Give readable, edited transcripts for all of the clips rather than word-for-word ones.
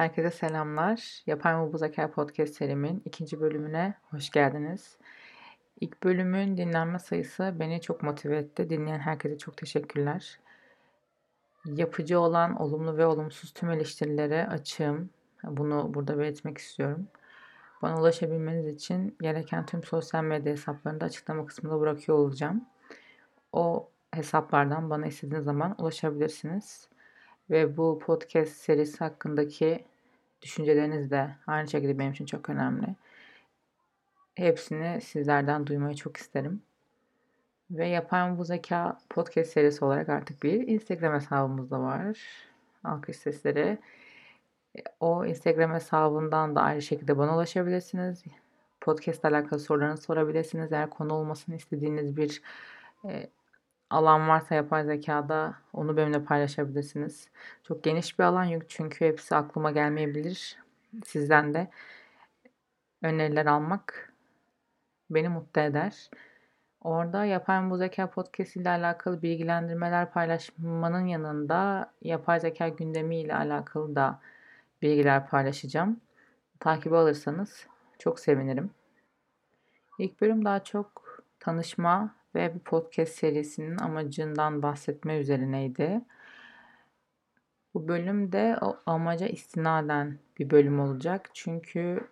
Herkese selamlar. Yapay mı bu zeka podcast serimin ikinci bölümüne hoş geldiniz. İlk bölümün dinlenme sayısı beni çok motive etti. Dinleyen herkese çok teşekkürler. Yapıcı olan olumlu ve olumsuz tüm eleştirilere açığım. Bunu burada belirtmek istiyorum. Bana ulaşabilmeniz için gereken tüm sosyal medya hesaplarını da açıklama kısmında bırakıyor olacağım. O hesaplardan bana istediğiniz zaman ulaşabilirsiniz. Ve bu podcast serisi hakkındaki düşünceleriniz de aynı şekilde benim için çok önemli. Hepsini sizlerden duymayı çok isterim. Ve Yapay mı bu zeka podcast serisi olarak artık bir Instagram hesabımız da var. Alkış sesleri. O Instagram hesabından da aynı şekilde bana ulaşabilirsiniz. Podcast ile alakalı sorularınızı sorabilirsiniz. Eğer konu olmasını istediğiniz bir alan varsa yapay zekada onu benimle paylaşabilirsiniz. Çok geniş bir alan çünkü hepsi aklıma gelmeyebilir. Sizden de öneriler almak beni mutlu eder. Orada Yapay Bu Zeka Podcast ile alakalı bilgilendirmeler paylaşmanın yanında yapay zeka gündemi ile alakalı da bilgiler paylaşacağım. Takibi alırsanız çok sevinirim. İlk bölüm daha çok tanışma ve bir podcast serisinin amacından bahsetme üzerineydi. Bu bölüm de o amaca istinaden bir bölüm olacak. Çünkü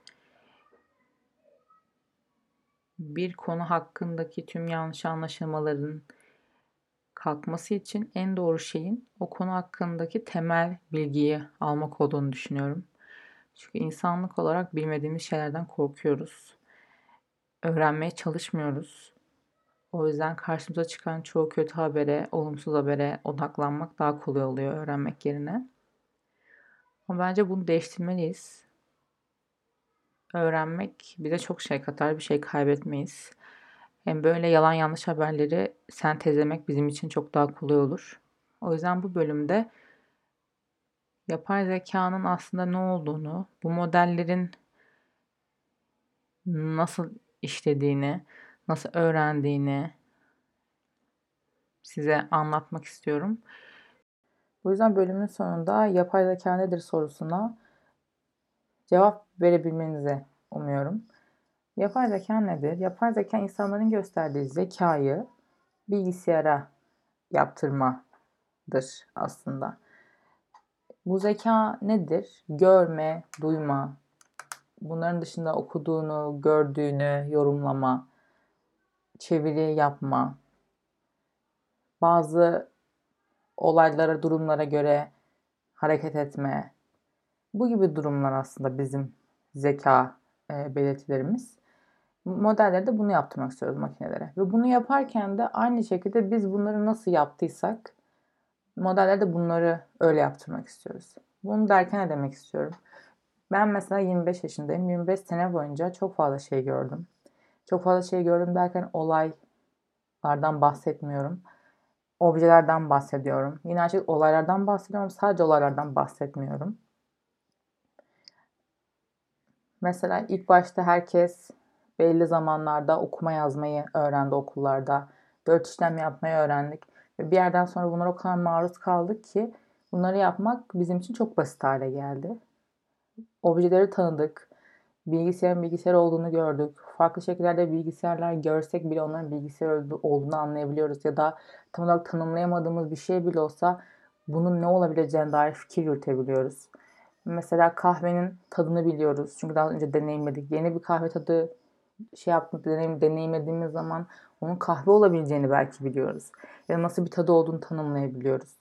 bir konu hakkındaki tüm yanlış anlaşılmaların kalkması için en doğru şeyin o konu hakkındaki temel bilgiyi almak olduğunu düşünüyorum. Çünkü insanlık olarak bilmediğimiz şeylerden korkuyoruz. Öğrenmeye çalışmıyoruz. O yüzden karşımıza çıkan çoğu kötü habere, olumsuz habere odaklanmak daha kolay oluyor öğrenmek yerine. Ama bence bunu değiştirmeliyiz. Öğrenmek bize çok şey katar, bir şey kaybetmeyiz. Hem böyle yalan yanlış haberleri sentezlemek bizim için çok daha kolay olur. O yüzden bu bölümde yapay zekanın aslında ne olduğunu, bu modellerin nasıl işlediğini, nasıl öğrendiğini size anlatmak istiyorum. Bu yüzden bölümün sonunda yapay zeka nedir sorusuna cevap verebilmenizi umuyorum. Yapay zeka nedir? Yapay zeka insanların gösterdiği zekayı bilgisayara yaptırmadır aslında. Bu zeka nedir? Görme, duyma, bunların dışında okuduğunu, gördüğünü yorumlama, çeviri yapma, bazı olaylara, durumlara göre hareket etme. Bu gibi durumlar aslında bizim zeka belirtilerimiz. Modelleri de bunu yaptırmak istiyoruz makinelere. Ve bunu yaparken de aynı şekilde biz bunları nasıl yaptıysak modellerde de bunları öyle yaptırmak istiyoruz. Bunu derken ne demek istiyorum? Ben mesela 25 yaşındayım. 25 sene boyunca çok fazla şey gördüm. Çok fazla şey gördüm derken olaylardan bahsetmiyorum. Objelerden bahsediyorum. Yine açık olaylardan bahsediyorum. Sadece olaylardan bahsetmiyorum. Mesela ilk başta herkes belli zamanlarda okuma yazmayı öğrendi okullarda. 4 işlem yapmayı öğrendik. Ve bir yerden sonra bunlara o kadar maruz kaldık ki bunları yapmak bizim için çok basit hale geldi. Objeleri tanıdık. Bilgisayarın bilgisayar olduğunu gördük. Farklı şekillerde bilgisayarlar görsek bile onların bilgisayar olduğunu anlayabiliyoruz. Ya da tam olarak tanımlayamadığımız bir şey bile olsa bunun ne olabileceğine dair fikir yürütebiliyoruz. Mesela kahvenin tadını biliyoruz. Çünkü daha önce deneyimledik. Yeni bir kahve tadı deneyimlediğimiz zaman onun kahve olabileceğini belki biliyoruz. Ya da nasıl bir tadı olduğunu tanımlayabiliyoruz.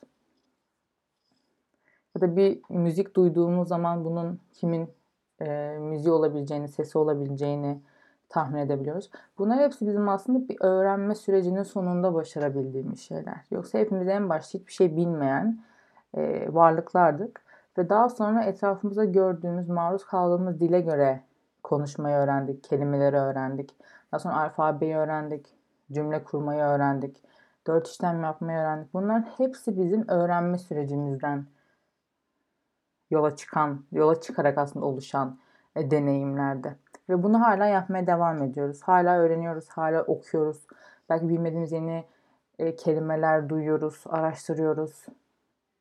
Ya da bir müzik duyduğumuz zaman bunun kimin müziği olabileceğini, sesi olabileceğini tahmin edebiliyoruz. Bunlar hepsi bizim aslında bir öğrenme sürecinin sonunda başarabildiğimiz şeyler. Yoksa hepimiz en başta hiçbir şey bilmeyen varlıklardık. Ve daha sonra etrafımızda gördüğümüz, maruz kaldığımız dile göre konuşmayı öğrendik, kelimeleri öğrendik. Daha sonra alfabeyi öğrendik, cümle kurmayı öğrendik, 4 işlem yapmayı öğrendik. Bunların hepsi bizim öğrenme sürecimizden yola çıkarak aslında oluşan deneyimlerdi. Ve bunu hala yapmaya devam ediyoruz. Hala öğreniyoruz, hala okuyoruz. Belki bilmediğimiz yeni kelimeler duyuyoruz, araştırıyoruz.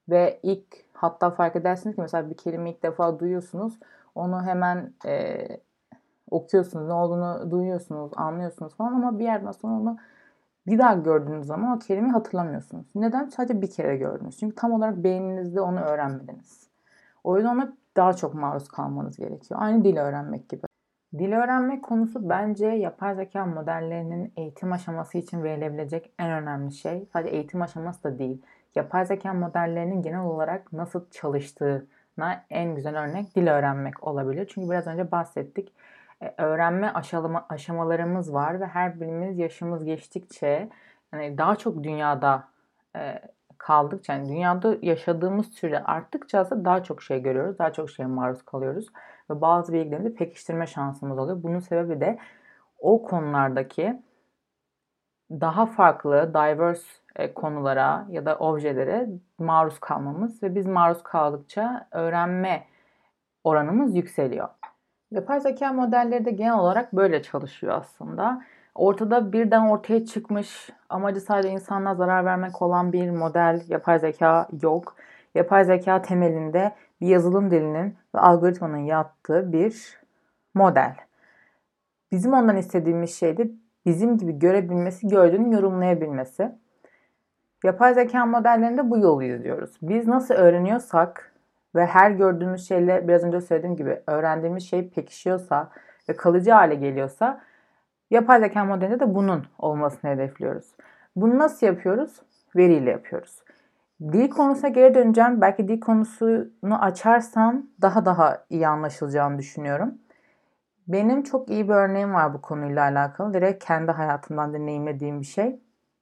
Ve hatta fark edersiniz ki mesela bir kelime ilk defa duyuyorsunuz. Onu hemen okuyorsunuz, ne olduğunu duyuyorsunuz, anlıyorsunuz falan ama bir yerden sonra onu bir daha gördüğünüz zaman o kelimeyi hatırlamıyorsunuz. Neden? Sadece bir kere gördünüz. Çünkü tam olarak beyninizde onu öğrenmediniz. O yüzden ona daha çok maruz kalmanız gerekiyor. Aynı dil öğrenmek gibi. Dil öğrenmek konusu bence yapay zeka modellerinin eğitim aşaması için verilebilecek en önemli şey. Sadece eğitim aşaması da değil. Yapay zeka modellerinin genel olarak nasıl çalıştığına en güzel örnek dil öğrenmek olabilir. Çünkü biraz önce bahsettik. Öğrenme aşamalarımız var ve her birimiz yaşımız geçtikçe yani daha çok dünyada kaldıkça, yani dünyada yaşadığımız süre arttıkça aslında daha çok şey görüyoruz, daha çok şeye maruz kalıyoruz ve bazı bilgilerimizi pekiştirme şansımız oluyor. Bunun sebebi de o konulardaki daha farklı, diverse konulara ya da objelere maruz kalmamız ve biz maruz kaldıkça öğrenme oranımız yükseliyor. Yapay zeka modelleri de genel olarak böyle çalışıyor aslında. Ortada birden ortaya çıkmış, amacı sadece insanlığa zarar vermek olan bir model, yapay zeka yok. Yapay zeka temelinde bir yazılım dilinin ve algoritmanın yattığı bir model. Bizim ondan istediğimiz şey de bizim gibi görebilmesi, gördüğünü yorumlayabilmesi. Yapay zeka modellerinde bu yolu izliyoruz. Biz nasıl öğreniyorsak ve her gördüğümüz şeyle biraz önce söylediğim gibi öğrendiğimiz şey pekişiyorsa ve kalıcı hale geliyorsa yapay zeka modelinde de bunun olmasını hedefliyoruz. Bunu nasıl yapıyoruz? Veriyle yapıyoruz. Dil konusuna geri döneceğim. Belki dil konusunu açarsam daha iyi anlaşılacağını düşünüyorum. Benim çok iyi bir örneğim var bu konuyla alakalı. Direkt kendi hayatımdan deneyimlediğim bir şey.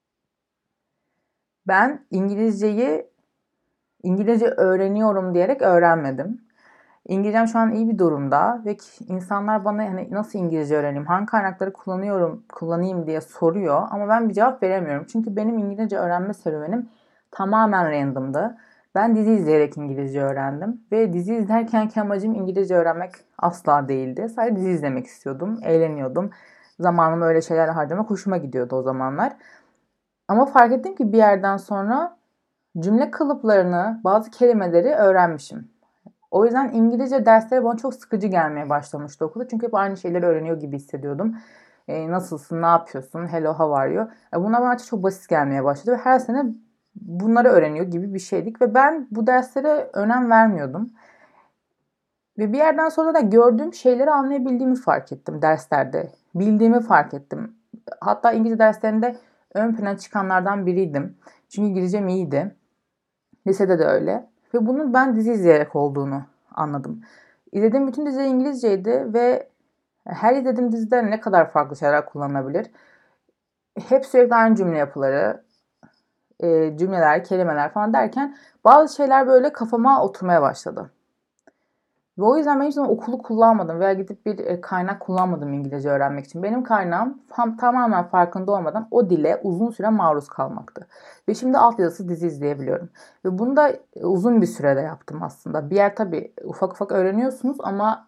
Ben İngilizce öğreniyorum diyerek öğrenmedim. İngilizcem şu an iyi bir durumda ve insanlar bana hani nasıl İngilizce öğreneyim, hangi kaynakları kullanayım diye soruyor ama ben bir cevap veremiyorum. Çünkü benim İngilizce öğrenme serüvenim tamamen random'dı. Ben dizi izleyerek İngilizce öğrendim ve dizi izlerkenki amacım İngilizce öğrenmek asla değildi. Sadece dizi izlemek istiyordum, eğleniyordum. Zamanımı öyle şeylerle harcamak hoşuma gidiyordu o zamanlar. Ama fark ettim ki bir yerden sonra cümle kalıplarını, bazı kelimeleri öğrenmişim. O yüzden İngilizce dersleri bana çok sıkıcı gelmeye başlamıştı okulda. Çünkü hep aynı şeyleri öğreniyor gibi hissediyordum. Nasılsın, ne yapıyorsun, hello, how are you? Bunlar bana çok basit gelmeye başladı ve her sene bunları öğreniyor gibi bir şeydik. Ve ben bu derslere önem vermiyordum. Ve bir yerden sonra da gördüğüm şeyleri anlayabildiğimi fark ettim derslerde. Bildiğimi fark ettim. Hatta İngilizce derslerinde ön plana çıkanlardan biriydim. Çünkü İngilizcem iyiydi. Lisede de öyle. Ve bunun ben dizi izleyerek olduğunu anladım. İzlediğim bütün diziler İngilizceydi ve her izlediğim dizide ne kadar farklı şeyler kullanılabilir. Hep sürekli aynı cümle yapıları, cümleler, kelimeler falan derken bazı şeyler böyle kafama oturmaya başladı. Ve o yüzden ben hiç zaman okulu kullanmadım veya gidip bir kaynak kullanmadım İngilizce öğrenmek için. Benim kaynağım tamamen farkında olmadan o dile uzun süre maruz kalmaktı. Ve şimdi altyazısız dizi izleyebiliyorum. Ve bunu da uzun bir sürede yaptım aslında. Bir yer tabii ufak ufak öğreniyorsunuz ama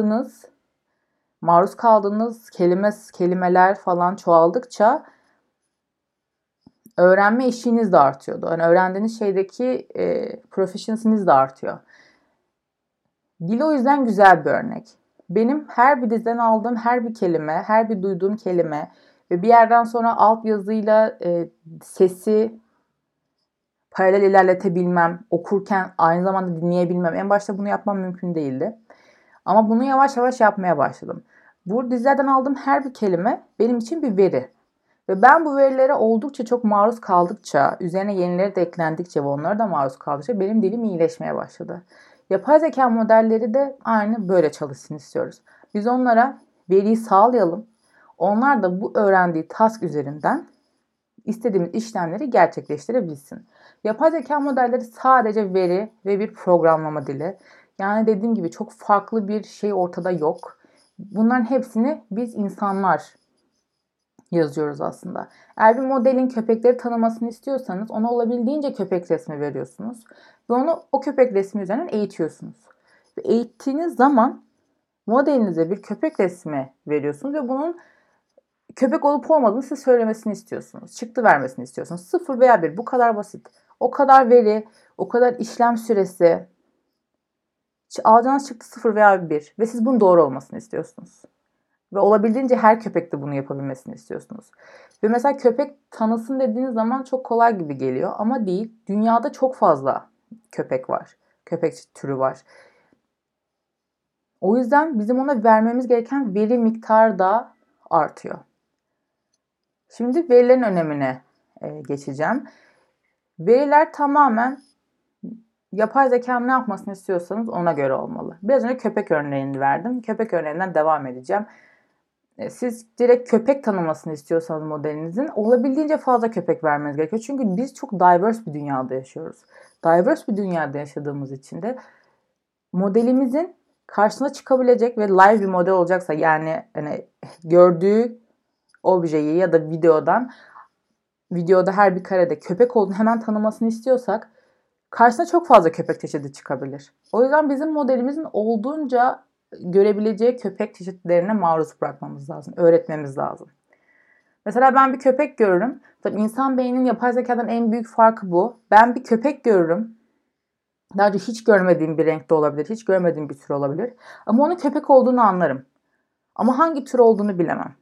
maruz kaldığınız kelimeler falan çoğaldıkça öğrenme eşiğiniz de artıyordu. Yani öğrendiğiniz şeydeki proficiency'niz de artıyor. Dil o yüzden güzel bir örnek. Benim her bir diziden aldığım her bir kelime, her bir duyduğum kelime ve bir yerden sonra altyazıyla sesi paralel ilerletebilmem, okurken aynı zamanda dinleyebilmem. En başta bunu yapmam mümkün değildi. Ama bunu yavaş yavaş yapmaya başladım. Bu dizilerden aldığım her bir kelime benim için bir veri. Ve ben bu verilere oldukça çok maruz kaldıkça, üzerine yenileri de eklendikçe ve onlara da maruz kaldıkça benim dilim iyileşmeye başladı. Yapay zeka modelleri de aynı böyle çalışsın istiyoruz. Biz onlara veriyi sağlayalım. Onlar da bu öğrendiği task üzerinden istediğimiz işlemleri gerçekleştirebilsin. Yapay zeka modelleri sadece veri ve bir programlama dili. Yani dediğim gibi çok farklı bir şey ortada yok. Bunların hepsini biz insanlar yazıyoruz aslında. Eğer bir modelin köpekleri tanımasını istiyorsanız ona olabildiğince köpek resmi veriyorsunuz. Ve onu o köpek resmi üzerinden eğitiyorsunuz. Ve eğittiğiniz zaman modelinize bir köpek resmi veriyorsunuz ve bunun köpek olup olmadığını size söylemesini istiyorsunuz. Çıktı vermesini istiyorsunuz. 0 veya 1 bu kadar basit. O kadar veri, o kadar işlem süresi, alacağınız çıktı 0 veya 1 ve siz bunun doğru olmasını istiyorsunuz. Ve olabildiğince her köpek de bunu yapabilmesini istiyorsunuz. Ve mesela köpek tanısın dediğiniz zaman çok kolay gibi geliyor ama değil. Dünyada çok fazla köpek var. Köpek türü var. O yüzden bizim ona vermemiz gereken veri miktarı da artıyor. Şimdi verilerin önemine geçeceğim. Veriler tamamen yapay zeka ne yapmasını istiyorsanız ona göre olmalı. Biraz önce köpek örneğini verdim. Köpek örneğinden devam edeceğim. Siz direkt köpek tanımasını istiyorsanız modelinizin olabildiğince fazla köpek vermeniz gerekiyor. Çünkü biz çok diverse bir dünyada yaşıyoruz. Diverse bir dünyada yaşadığımız için de modelimizin karşısına çıkabilecek ve live bir model olacaksa yani hani gördüğü objeyi ya da videoda her bir karede köpek olduğunu hemen tanımasını istiyorsak karşısına çok fazla köpek çeşidi çıkabilir. O yüzden bizim modelimizin olduğunca görebileceği köpek çeşitlerine maruz bırakmamız lazım, öğretmemiz lazım. Mesela ben bir köpek görürüm. Tabii insan beyninin yapay zekadan en büyük farkı bu. Ben bir köpek görürüm. Daha önce hiç görmediğim bir renkte olabilir, hiç görmediğim bir tür olabilir. Ama onun köpek olduğunu anlarım. Ama hangi tür olduğunu bilemem.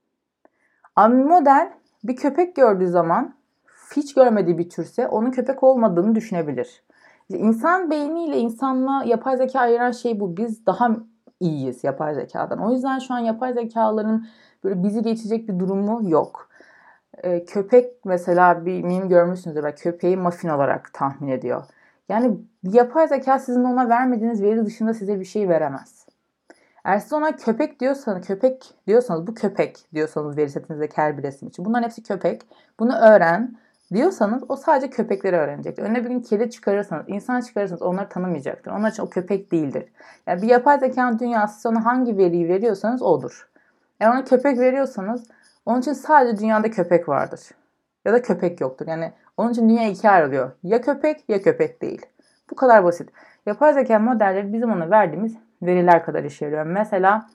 Ama model bir köpek gördüğü zaman hiç görmediği bir türse onun köpek olmadığını düşünebilir. İnsan beyniyle insanla yapay zeka ayıran şey bu. Biz daha iyiyiz yapay zekadan. O yüzden şu an yapay zekaların böyle bizi geçecek bir durumu yok. Köpek mesela bir meme görmüşsünüzdür. Köpeği muffin olarak tahmin ediyor. Yani yapay zeka sizin ona vermediğiniz veri dışında size bir şey veremez. Eğer siz ona köpek diyorsanız bu köpek diyorsanız veri setinizdeki her bir resim için. Bunların hepsi köpek. Bunu öğren diyorsanız o sadece köpekleri öğrenecektir. Önüne bir gün kedi çıkarırsanız, insan çıkarırsanız onları tanımayacaktır. Onlar için o köpek değildir. Yani bir yapay zekanın dünyası siz ona hangi veriyi veriyorsanız odur. Eğer ona köpek veriyorsanız onun için sadece dünyada köpek vardır. Ya da köpek yoktur. Yani onun için dünya ikiye ayrılıyor. Ya köpek ya köpek değil. Bu kadar basit. Yapay zeka modelleri bizim ona verdiğimiz veriler kadar işe yarıyor. Mesela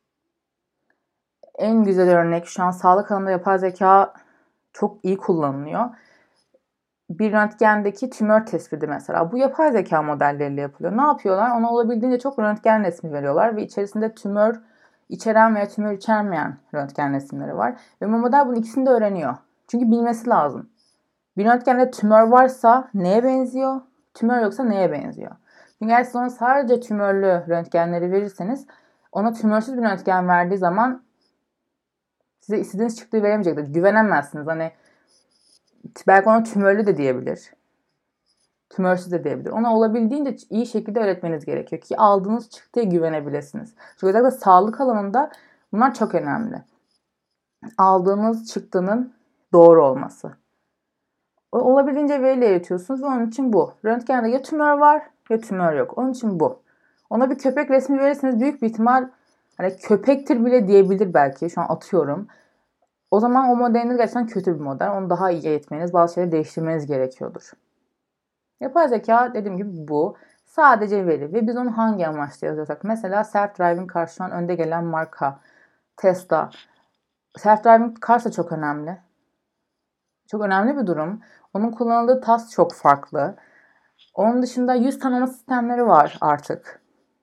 en güzel örnek şu an sağlık alanında yapay zeka çok iyi kullanılıyor. Bir röntgendeki tümör tespiti mesela. Bu yapay zeka modelleriyle yapılıyor. Ne yapıyorlar? Ona olabildiğince çok röntgen resmi veriyorlar ve içerisinde tümör içeren veya tümör içermeyen röntgen resimleri var. Ve bu model bunun ikisini de öğreniyor. Çünkü bilmesi lazım. Bir röntgende tümör varsa neye benziyor? Tümör yoksa neye benziyor? Çünkü eğer siz ona sadece tümörlü röntgenleri verirseniz ona tümörsüz bir röntgen verdiği zaman size istediğiniz çıktığı veremeyecektir. Güvenemezsiniz. Hani belki ona tümörlü de diyebilir. Tümörsüz de diyebilir. Ona olabildiğince iyi şekilde öğretmeniz gerekiyor ki aldığınız çıktıya güvenebilirsiniz. Çünkü özellikle sağlık alanında bunlar çok önemli. Aldığınız çıktının doğru olması. Olabildiğince veriyle eritiyorsunuz ve onun için bu. Röntgende ya tümör var ya tümör yok. Onun için bu. Ona bir köpek resmi verirseniz büyük bir ihtimal hani köpektir bile diyebilir belki. Şu an atıyorum. O zaman o modeliniz gerçekten kötü bir model. Onu daha iyi eğitmeniz, bazı şeyleri değiştirmeniz gerekiyordur. Yapay zeka dediğim gibi bu. Sadece veri ve biz onu hangi amaçla yazıyorsak. Mesela self-driving car şu an önde gelen marka. Tesla. Self-driving car da çok önemli. Çok önemli bir durum. Onun kullanıldığı tas çok farklı. Onun dışında yüz tanıma sistemleri var artık.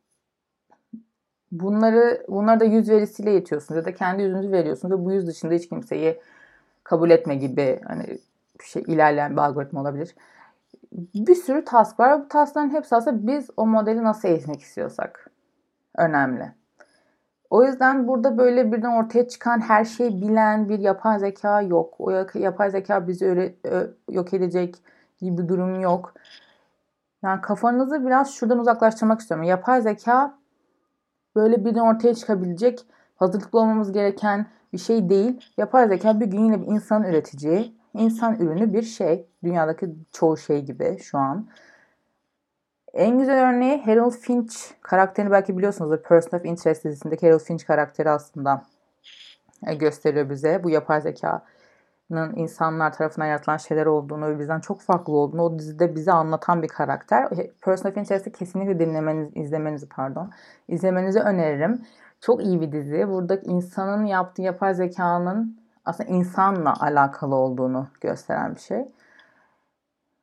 Bunları da yüz verisiyle yetiyorsunuz ya da kendi yüzünüzü veriyorsunuz ve bu yüz dışında hiç kimseyi kabul etme gibi hani bir şey ilerleyen bir algoritma olabilir. Bir sürü task var. Bu taskların hepsi aslında biz o modeli nasıl eğitmek istiyorsak önemli. O yüzden burada böyle birden ortaya çıkan her şeyi bilen bir yapay zeka yok. O yapay zeka bizi yok edecek gibi bir durum yok. Yani kafanızı biraz şuradan uzaklaştırmak istiyorum. Yapay zeka böyle birden ortaya çıkabilecek, hazırlıklı olmamız gereken bir şey değil. Yapay zeka bir gün yine bir insan üreteceği, insan ürünü bir şey. Dünyadaki çoğu şey gibi şu an. En güzel örneği Harold Finch karakterini belki biliyorsunuzdur. Person of Interest dizisindeki Harold Finch karakteri aslında gösteriyor bize. Bu yapay zekanın insanlar tarafından yaratılan şeyler olduğunu ve bizden çok farklı olduğunu o dizide bize anlatan bir karakter. Person of Interest'i kesinlikle izlemenizi öneririm. Çok iyi bir dizi. Burada insanın yaptığı yapay zekanın aslında insanla alakalı olduğunu gösteren bir şey.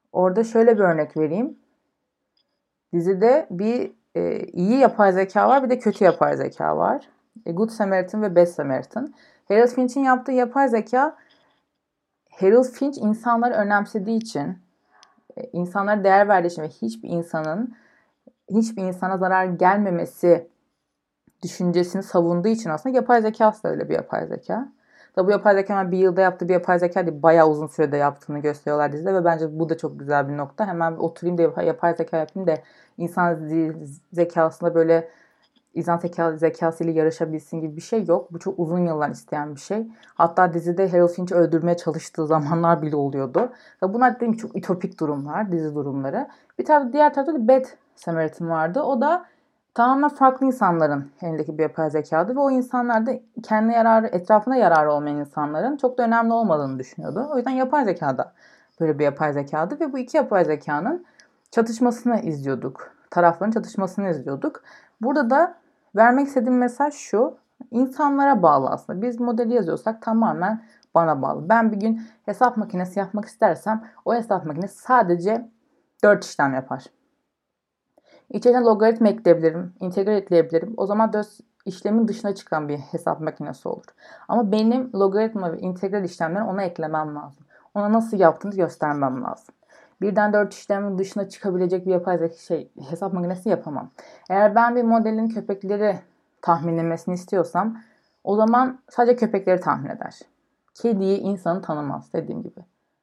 Orada şöyle bir örnek vereyim. Dizide bir iyi yapay zeka var, bir de kötü yapay zeka var. Good Samaritan ve Bad Samaritan. Harold Finch'in yaptığı yapay zeka, Harold Finch insanları önemsediği için, insanlara değer verdiği için ve hiçbir insana zarar gelmemesi düşüncesini savunduğu için aslında yapay zeka da öyle bir yapay zeka. Tabi bu yapay zeka bir yılda yaptığı bir yapay zeka değil, bayağı uzun sürede yaptığını gösteriyorlar dizide ve bence bu da çok güzel bir nokta. Hemen oturayım da yapay zeka yapayım da insan zekasında böyle insan zekasıyla yarışabilsin gibi bir şey yok. Bu çok uzun yıllar isteyen bir şey. Hatta dizide Harold Finch'i öldürmeye çalıştığı zamanlar bile oluyordu. Ve bunlar dediğim çok ütopik durumlar, dizi durumları. Diğer tarafta da Bad Samaritan vardı. O da tamamen farklı insanların elindeki bir yapay zekadı ve o insanlar da kendi yararı, etrafına yararı olmayan insanların çok da önemli olmadığını düşünüyordu. O yüzden yapay zeka da böyle bir yapay zekadı ve bu iki yapay zekanın çatışmasını izliyorduk. Tarafların çatışmasını izliyorduk. Burada da vermek istediğim mesaj şu: İnsanlara bağlı aslında. Biz modeli yazıyorsak tamamen bana bağlı. Ben bir gün hesap makinesi yapmak istersem o hesap makinesi sadece 4 işlem yapar. İçerine logaritma ekleyebilirim, integral ekleyebilirim. O zaman 4 işlemin dışına çıkan bir hesap makinesi olur. Ama benim logaritma ve integral işlemleri ona eklemem lazım. Ona nasıl yaptığını göstermem lazım. Birden 4 işlemin dışına çıkabilecek bir yapay hesap makinesi yapamam. Eğer ben bir modelin köpekleri tahmin etmesini istiyorsam o zaman sadece köpekleri tahmin eder. Kediyi, insanı tanımaz dediğim gibi.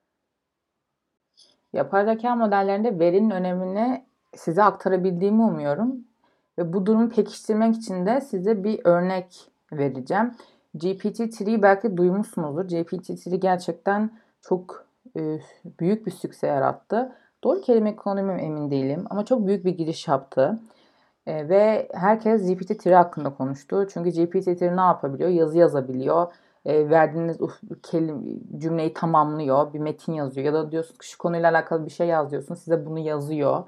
Yapay zeka modellerinde verinin önemini size aktarabildiğimi umuyorum. Ve bu durumu pekiştirmek için de size bir örnek vereceğim. GPT-3'yi belki duymuşsunuzdur. GPT-3 gerçekten çok büyük bir sükse yarattı. Doğru kelime kullanıyorum emin değilim ama çok büyük bir giriş yaptı. Ve herkes GPT-3 hakkında konuştu. Çünkü GPT-3 ne yapabiliyor? Yazı yazabiliyor. Verdiğiniz cümleyi tamamlıyor. Bir metin yazıyor. Ya da diyorsunuz ki şu konuyla alakalı bir şey yaz diyorsunuz. Size bunu yazıyor.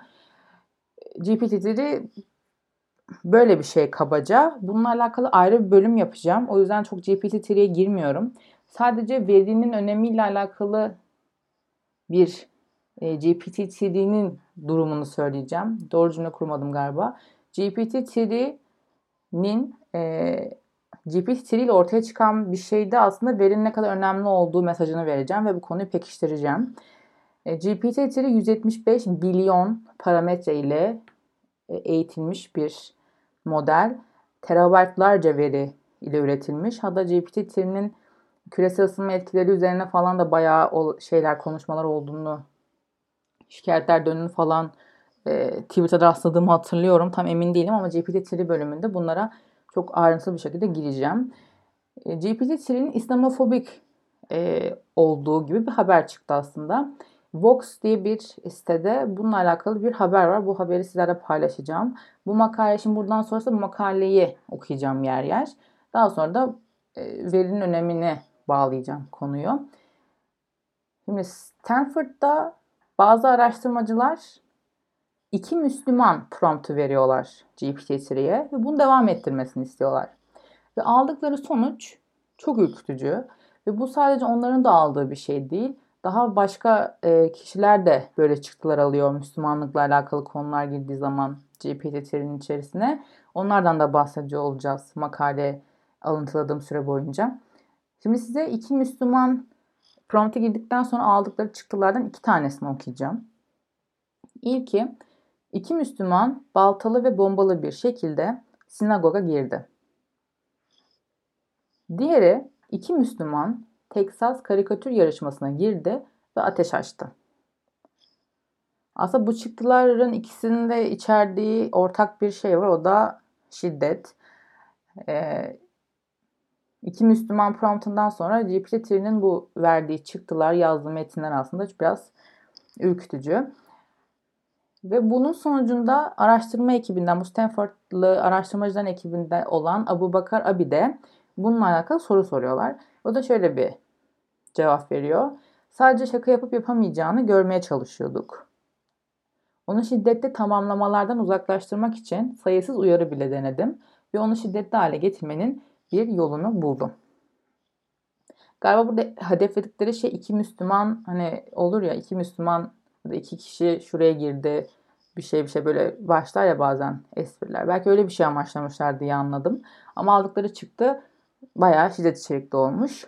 GPT-3 böyle bir şey kabaca. Bununla alakalı ayrı bir bölüm yapacağım. O yüzden çok GPT-3'ye girmiyorum. Sadece verinin önemiyle alakalı bir GPT-3'nin durumunu söyleyeceğim. Doğru cümle kurmadım galiba. GPT-3'nin GPT-3 ile ortaya çıkan bir şeyde aslında verinin ne kadar önemli olduğu mesajını vereceğim ve bu konuyu pekiştireceğim. GPT-3 175 milyon parametre ile eğitilmiş bir model. Terabaytlarca veri ile üretilmiş. Hatta GPT-3'nin küresel ısınma etkileri üzerine falan da bayağı konuşmalar olduğunu, şikayetler döndüğünü falan Twitter'da rastladığımı hatırlıyorum. Tam emin değilim ama GPT-3 bölümünde bunlara çok ayrıntılı bir şekilde gireceğim. GPT-3'nin İslamofobik olduğu gibi bir haber çıktı aslında. Vox diye bir sitede bununla alakalı bir haber var. Bu haberi sizlerle paylaşacağım. Bu makale, şimdi buradan sonrası bu makaleyi okuyacağım yer yer. Daha sonra da verinin önemine bağlayacağım konuyu. Şimdi Stanford'da bazı araştırmacılar 2 Müslüman promptu veriyorlar GPT-3'ye ve bunu devam ettirmesini istiyorlar. Ve aldıkları sonuç çok ürkütücü. Ve bu sadece onların da aldığı bir şey değil. Daha başka kişiler de böyle çıktılar alıyor Müslümanlıkla alakalı konular girdiği zaman GPT-3'nin içerisine. Onlardan da bahsediyor olacağız makale alıntıladığım süre boyunca. Şimdi size 2 Müslüman prompt'a girdikten sonra aldıkları çıktılardan 2 tanesini okuyacağım. İlki, 2 Müslüman baltalı ve bombalı bir şekilde sinagoga girdi. Diğeri, 2 Müslüman Teksas karikatür yarışmasına girdi ve ateş açtı. Aslında bu çıktıların ikisinin de içerdiği ortak bir şey var. O da şiddet. 2 Müslüman promptundan sonra GPT-3'nin bu verdiği çıktılar, yazdığı metinler aslında biraz ürkütücü. Ve bunun sonucunda araştırma ekibinden, bu Stanford'lı araştırmacıların ekibinde olan Abu Bakar Abide bununla alakalı soru soruyorlar. O da şöyle bir cevap veriyor. Sadece şaka yapıp yapamayacağını görmeye çalışıyorduk. Onu şiddetli tamamlamalardan uzaklaştırmak için sayısız uyarı bile denedim ve onu şiddetli hale getirmenin bir yolunu buldum. Galiba burada hedefledikleri şey 2 Müslüman, hani olur ya 2 Müslüman Ya da iki kişi şuraya girdi, bir şey böyle başlar ya bazen espriler. Belki öyle bir şey amaçlamışlar diye anladım. Ama aldıkları çıktı bayağı şiddet içerikli olmuş.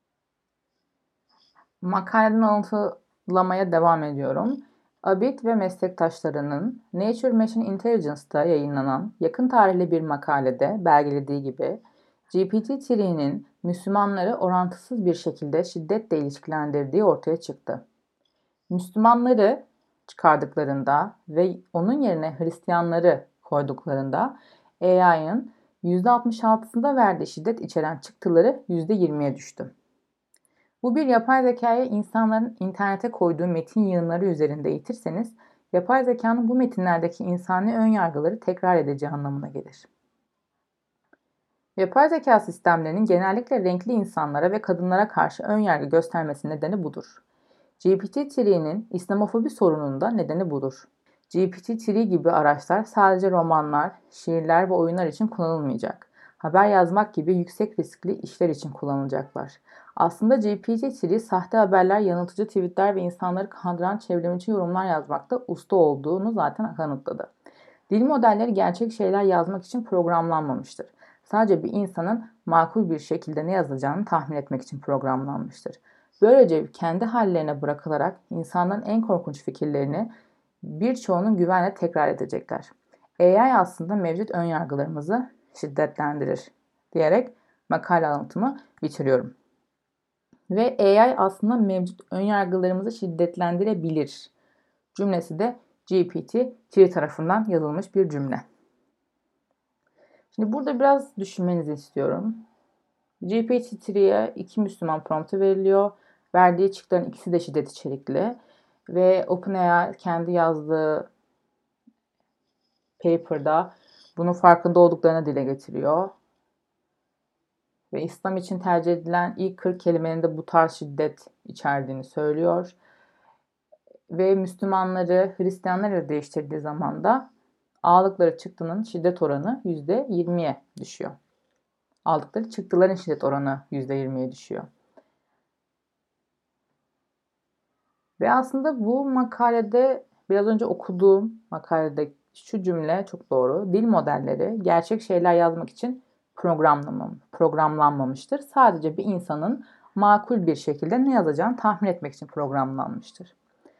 Makaleden alıntılamaya devam ediyorum. Abid ve meslektaşlarının Nature Machine Intelligence'da yayınlanan yakın tarihli bir makalede belgelediği gibi GPT-3'nin Müslümanları orantısız bir şekilde şiddetle ilişkilendirdiği ortaya çıktı. Müslümanları çıkardıklarında ve onun yerine Hristiyanları koyduklarında AI'ın %66'sında verdiği şiddet içeren çıktıları %20'ye düştü. Bu bir yapay zekayı insanların internete koyduğu metin yığınları üzerinde eğitirseniz, yapay zekanın bu metinlerdeki insani önyargıları tekrar edeceği anlamına gelir. Yapay zeka sistemlerinin genellikle renkli insanlara ve kadınlara karşı önyargı göstermesi nedeni budur. GPT-3'nin İslamofobi sorununun da nedeni budur. GPT-3 gibi araçlar sadece romanlar, şiirler ve oyunlar için kullanılmayacak. Haber yazmak gibi yüksek riskli işler için kullanılacaklar. Aslında GPT-3 sahte haberler, yanıltıcı tweetler ve insanları kandıran çevrimiçi yorumlar yazmakta usta olduğunu zaten kanıtladı. Dil modelleri gerçek şeyler yazmak için programlanmamıştır. Sadece bir insanın makul bir şekilde ne yazacağını tahmin etmek için programlanmıştır. Böylece kendi hallerine bırakılarak insanların en korkunç fikirlerini birçoğunun güvenle tekrar edecekler. AI aslında mevcut önyargılarımızı şiddetlendirir diyerek makale alıntımı bitiriyorum. Ve AI aslında mevcut önyargılarımızı şiddetlendirebilir cümlesi de GPT-3 tarafından yazılmış bir cümle. Şimdi burada biraz düşünmenizi istiyorum. GPT-3'ye 2 Müslüman promptu veriliyor. Verdiği çıktıların ikisi de şiddet içerikli. Ve OpenAI kendi yazdığı paper'da bunun farkında olduklarını dile getiriyor. Ve İslam için tercih edilen ilk 40 kelimenin de bu tarz şiddet içerdiğini söylüyor. Ve Müslümanları Hristiyanlarla değiştirdiği zaman da aldıkları çıktının şiddet oranı %20'ye düşüyor. Aldıkları çıktıların şiddet oranı %20'ye düşüyor. Ve aslında bu makalede, biraz önce okuduğum makalede şu cümle çok doğru. Dil modelleri gerçek şeyler yazmak için programlanmamıştır. Sadece bir insanın makul bir şekilde ne yazacağını tahmin etmek için programlanmıştır.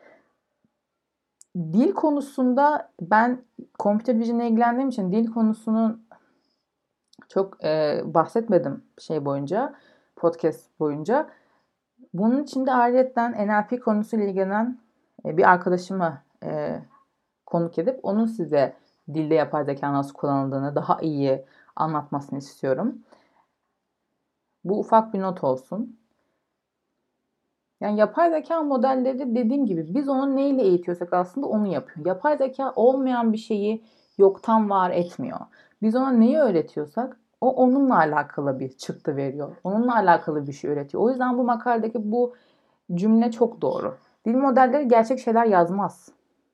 Dil konusunda ben computer vision ile ilgilendiğim için dil konusunun çok bahsetmedim podcast boyunca. Bunun için de ayrıca NLP konusuyla ilgilenen bir arkadaşımı konuk edip onun size dilde yapay zeka nasıl kullanıldığını daha iyi anlatmasını istiyorum. Bu ufak bir not olsun. Yani yapay zeka modelleri dediğim gibi biz onu neyle eğitiyorsak aslında onu yapıyor. Yapay zeka olmayan bir şeyi yoktan var etmiyor. Biz ona neyi öğretiyorsak o onunla alakalı bir çıktı veriyor. Onunla alakalı bir şey üretiyor. O yüzden bu makaledeki bu cümle çok doğru. Dil modelleri gerçek şeyler yazmaz.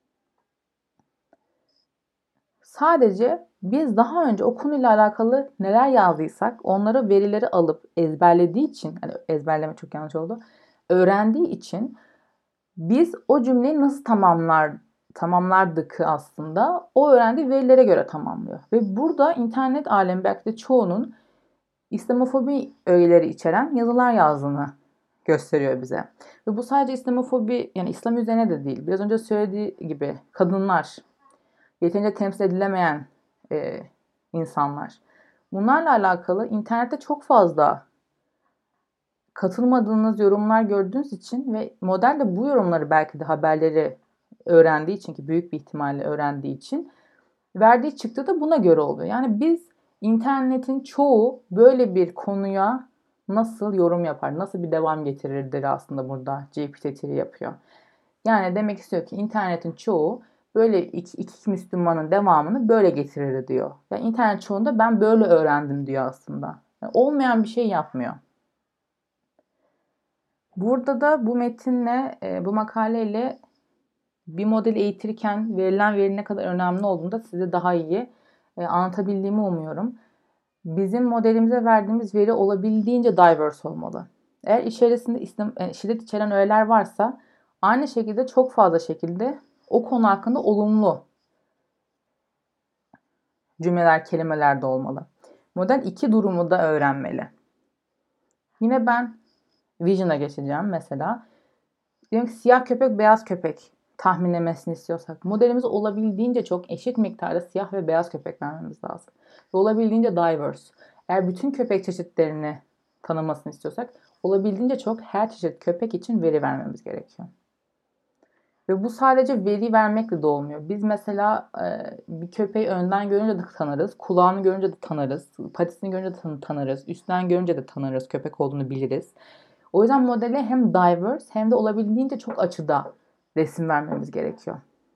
Sadece biz daha önce o konuyla alakalı neler yazdıysak onlara verileri alıp ezberlediği için, hani ezberleme çok yanlış oldu, öğrendiği için biz o cümleyi nasıl tamamlardık aslında o öğrendiği verilere göre tamamlıyor. Ve burada internet alemi belki de çoğunun İslamofobi öğeleri içeren yazılar yazdığını gösteriyor bize. Ve bu sadece İslamofobi, yani İslam üzerine de değil. Biraz önce söylediği gibi kadınlar, yeterince temsil edilemeyen insanlar. Bunlarla alakalı internette çok fazla katılmadığınız yorumlar gördüğünüz için ve model de bu yorumları belki de haberleri öğrendiği için, ki büyük bir ihtimalle öğrendiği için verdiği çıktı da buna göre oluyor. Yani biz internetin çoğu böyle bir konuya nasıl yorum yapar, nasıl bir devam getirirdir aslında burada GPT-3 yapıyor. Yani demek istiyor ki internetin çoğu böyle iki Müslümanın devamını böyle getirir diyor. Yani internet çoğunda ben böyle öğrendim diyor aslında. Yani olmayan bir şey yapmıyor. Burada da bu metinle, bu makaleyle bir modeli eğitirken verilen veri ne kadar önemli olduğunu da size daha iyi anlatabildiğimi umuyorum. Bizim modelimize verdiğimiz veri olabildiğince diverse olmalı. Eğer içerisinde şiddet içeren öğeler varsa Aynı şekilde çok fazla şekilde o konu hakkında olumlu cümleler, kelimeler de olmalı. Model iki durumu da öğrenmeli. Yine ben Vision'a geçeceğim mesela. Diyelim ki siyah köpek, beyaz köpek tahminlemesini istiyorsak modelimize olabildiğince çok eşit miktarda siyah ve beyaz köpek vermemiz lazım. Ve olabildiğince diverse. Eğer bütün köpek çeşitlerini tanımasını istiyorsak olabildiğince çok her çeşit köpek için veri vermemiz gerekiyor. Ve bu sadece veri vermekle de olmuyor. Biz mesela bir köpeği önden görünce de tanırız, kulağını görünce de tanırız, patisini görünce de tanırız, üstten görünce de tanırız, köpek olduğunu biliriz. O yüzden modele hem diverse hem de olabildiğince çok açıda resim vermemiz gerekiyor.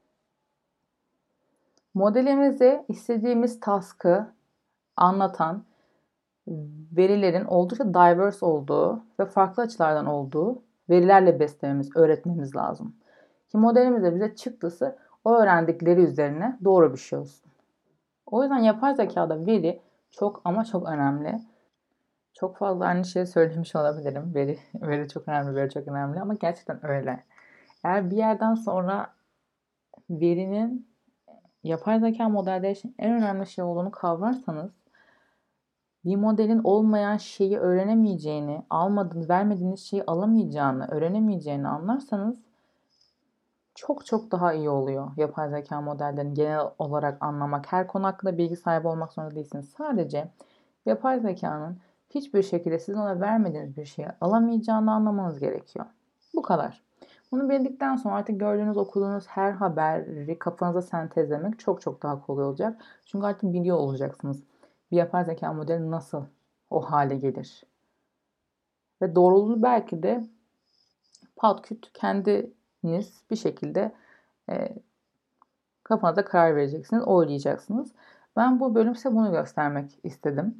Modelimize istediğimiz task'ı anlatan verilerin oldukça diverse olduğu ve farklı açılardan olduğu verilerle beslememiz, öğretmemiz lazım. Ki modelimizde bize çıktısı o öğrendikleri üzerine doğru bir şey olsun. O yüzden yapay zekada veri çok ama çok önemli. Çok fazla aynı şeyi söylemiş olabilirim. Veri çok önemli, veri çok önemli ama gerçekten öyle. Eğer bir yerden sonra verinin yapay zeka modelleri için en önemli şey olduğunu kavrarsanız bir modelin olmayan şeyi öğrenemeyeceğini, vermediğiniz şeyi alamayacağını, öğrenemeyeceğini anlarsanız çok çok daha iyi oluyor yapay zeka modellerini genel olarak anlamak. Her konu hakkında bilgi sahibi olmak zorunda değilsiniz. Sadece yapay zekanın hiçbir şekilde sizin ona vermediğiniz bir şeyi alamayacağını anlamanız gerekiyor. Bu kadar. Bunu bildikten sonra artık gördüğünüz, okuduğunuz her haberi kafanıza sentezlemek çok çok daha kolay olacak. Çünkü artık biliyor olacaksınız. Bir yapay zeka modeli nasıl o hale gelir. Ve doğruluğu belki de pat küt kendiniz bir şekilde kafanıza karar vereceksiniz, oylayacaksınız. Ben bu bölüm size bunu göstermek istedim.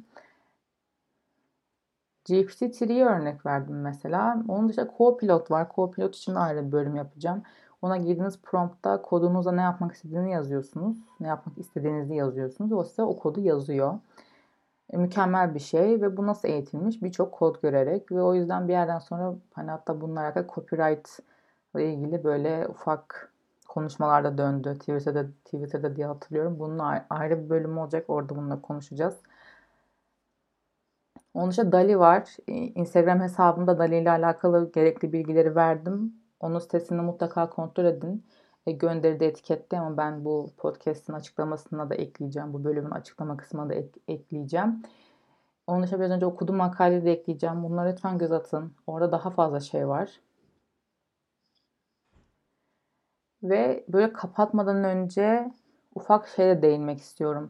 GPT-3'ye örnek verdim mesela. Onun dışında Copilot var. Copilot için de ayrı bir bölüm yapacağım. Ona girdiğiniz promptta kodunuzda ne yapmak istediğini yazıyorsunuz. Ne yapmak istediğinizi yazıyorsunuz. O size o kodu yazıyor. Mükemmel bir şey ve bu nasıl eğitilmiş? Birçok kod görerek ve o yüzden bir yerden sonra hani hatta bununla alakalı copyright ile ilgili böyle ufak konuşmalarda döndü. Twitter'da diye hatırlıyorum. Bunun ayrı bir bölüm olacak. Orada bununla konuşacağız. Onun dışında Dali var. Instagram hesabımda Dali ile alakalı gerekli bilgileri verdim. Onun sitesini mutlaka kontrol edin. Gönderide etikette ama ben bu podcast'ın açıklamasına da ekleyeceğim. Bu bölümün açıklama kısmına da ekleyeceğim. Onun dışında biraz önce okuduğum makaleyi de ekleyeceğim. Bunlara lütfen göz atın. Orada daha fazla şey var. Ve böyle kapatmadan önce ufak şeye değinmek istiyorum.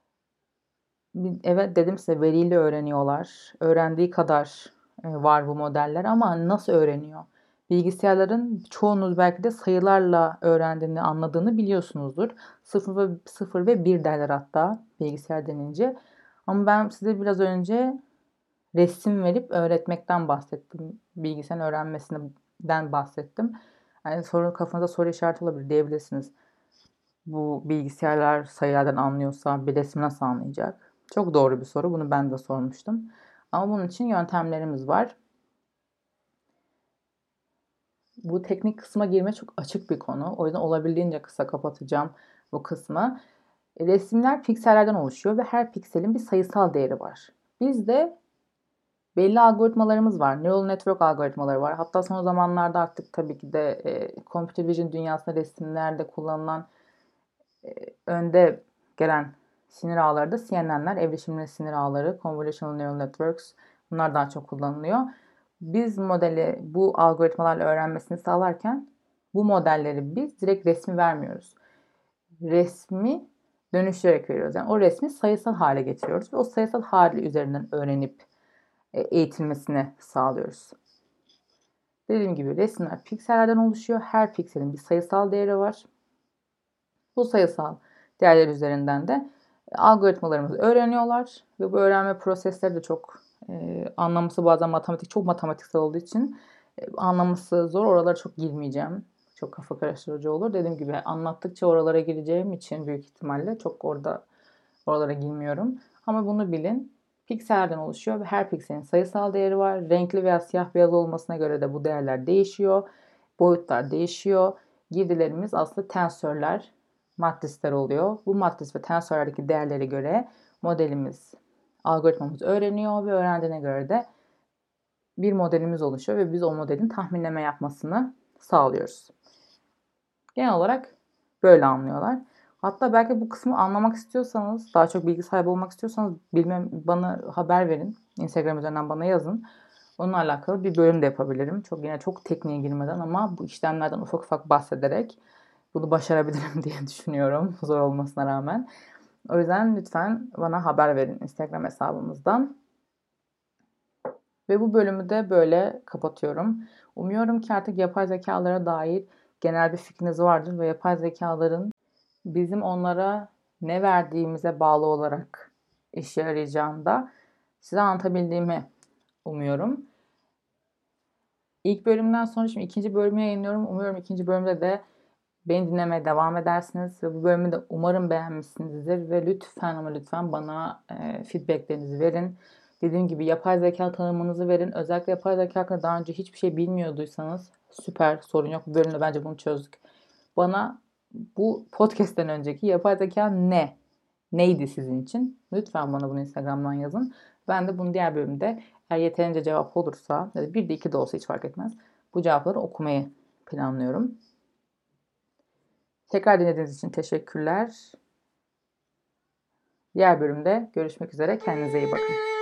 Evet dedim size veriyle öğreniyorlar. Öğrendiği kadar var bu modeller ama nasıl öğreniyor? Bilgisayarların çoğunuz belki de sayılarla öğrendiğini, anladığını biliyorsunuzdur. 0 ve 1 derler hatta bilgisayar denince. Ama ben size biraz önce resim verip öğretmekten bahsettim. Bilgisayarın öğrenmesinden bahsettim. Yani kafanızda soru işareti olabilir diyebilirsiniz. Bu bilgisayarlar sayılardan anlıyorsa bir resim nasıl anlayacak? Çok doğru bir soru. Bunu ben de sormuştum. Ama bunun için yöntemlerimiz var. Bu teknik kısma girme çok açık bir konu. O yüzden olabildiğince kısa kapatacağım bu kısmı. Resimler piksellerden oluşuyor ve her pikselin bir sayısal değeri var. Bizde belli algoritmalarımız var. Neural network algoritmaları var. Hatta son zamanlarda artık tabii ki de computer vision dünyasında resimlerde kullanılan önde gelen sinir ağları da CNN'ler, evreşimli sinir ağları, Convolutional Neural Networks. Bunlar daha çok kullanılıyor. Biz modeli bu algoritmalarla öğrenmesini sağlarken bu modelleri biz direkt resmi vermiyoruz. Resmi dönüştürerek veriyoruz. Yani o resmi sayısal hale getiriyoruz ve o sayısal hali üzerinden öğrenip eğitilmesini sağlıyoruz. Dediğim gibi resimler piksellerden oluşuyor. Her pikselin bir sayısal değeri var. Bu sayısal değerler üzerinden de algoritmalarımızı öğreniyorlar ve bu öğrenme prosesleri de çok anlaması bazen çok matematiksel olduğu için anlaması zor. Oralara çok girmeyeceğim. Çok kafa karıştırıcı olur. Dediğim gibi anlattıkça oralara gireceğim için büyük ihtimalle çok oralara girmiyorum. Ama bunu bilin. Piksellerden oluşuyor ve her pikselin sayısal değeri var. Renkli veya siyah beyaz olmasına göre de bu değerler değişiyor. boyutlar değişiyor. Girdilerimiz aslında tensörler, matrisler oluyor. Bu matris ve tensörlerdeki değerlere göre modelimiz, algoritmamız öğreniyor ve öğrendiğine göre de bir modelimiz oluşuyor ve biz o modelin tahminleme yapmasını sağlıyoruz. Genel olarak böyle anlıyorlar. Hatta belki bu kısmı anlamak istiyorsanız, daha çok bilgi sahibi olmak istiyorsanız bana haber verin. Instagram üzerinden bana yazın. Onunla alakalı bir bölüm de yapabilirim. Çok tekniğe girmeden ama bu işlemlerden ufak ufak bahsederek bunu başarabilirim diye düşünüyorum. Zor olmasına rağmen. O yüzden lütfen bana haber verin Instagram hesabımızdan. Ve bu bölümü de böyle kapatıyorum. Umuyorum ki artık yapay zekalara dair genel bir fikriniz vardır ve yapay zekaların bizim onlara ne verdiğimize bağlı olarak işe yarayacağını da size anlatabildiğimi umuyorum. İlk bölümden sonra şimdi ikinci bölümü yayınlıyorum. Umuyorum ikinci bölümde de beni dinlemeye devam edersiniz ve bu bölümü de umarım beğenmişsinizdir ve lütfen ama lütfen bana feedbacklerinizi verin. Dediğim gibi yapay zeka tanımınızı verin. Özellikle yapay zeka hakkında daha önce hiçbir şey bilmiyorduysanız süper, sorun yok. Bu bölümde bence bunu çözdük. Bana bu podcast'ten önceki yapay zeka ne? Neydi sizin için? Lütfen bana bunu Instagram'dan yazın. Ben de bunu diğer bölümde eğer yeterince cevap olursa ya da bir de iki de olsa hiç fark etmez. Bu cevapları okumayı planlıyorum. Tekrar dinlediğiniz için teşekkürler. Diğer bölümde görüşmek üzere. Kendinize iyi bakın.